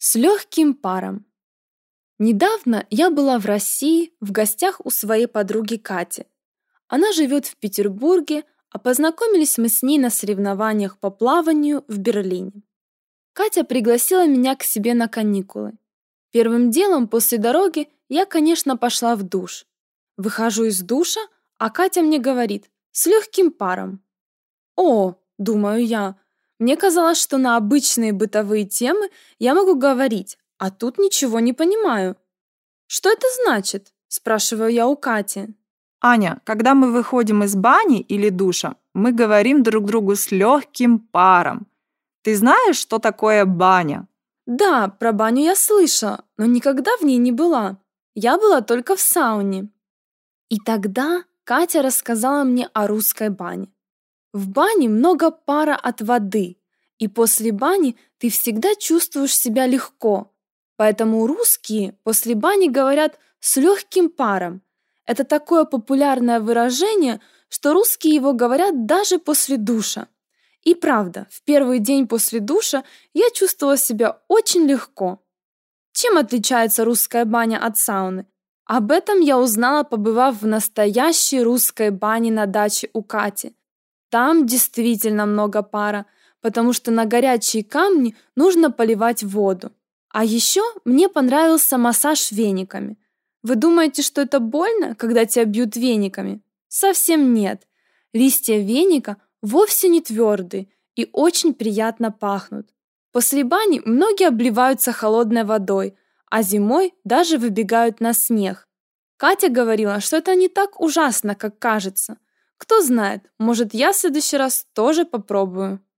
С легким паром. Недавно я была в России в гостях у своей подруги Кати. Она живет в Петербурге, а познакомились мы с ней на соревнованиях по плаванию в Берлине. Катя пригласила меня к себе на каникулы. Первым делом после дороги я, конечно, пошла в душ. Выхожу из душа, а Катя мне говорит: «С легким паром». «О, — думаю я, — мне казалось, что на обычные бытовые темы я могу говорить, а тут ничего не понимаю». «Что это значит?» — спрашиваю я у Кати. Аня, когда мы выходим из бани или душа, мы говорим друг другу с легким паром. Ты знаешь, что такое баня? Да, про баню я слышала, но никогда в ней не была. Я была только в сауне. И тогда Катя рассказала мне о русской бане. В бане много пара от воды, и после бани ты всегда чувствуешь себя легко. Поэтому русские после бани говорят «с легким паром». Это такое популярное выражение, что русские его говорят даже после душа. И правда, в первый день после душа я чувствовала себя очень легко. Чем отличается русская баня от сауны? Об этом я узнала, побывав в настоящей русской бане на даче у Кати. Там действительно много пара, потому что на горячие камни нужно поливать воду. А еще мне понравился массаж вениками. Вы думаете, что это больно, когда тебя бьют вениками? Совсем нет. Листья веника вовсе не твердые и очень приятно пахнут. После бани многие обливаются холодной водой, а зимой даже выбегают на снег. Катя говорила, что это не так ужасно, как кажется. Кто знает, может, я в следующий раз тоже попробую.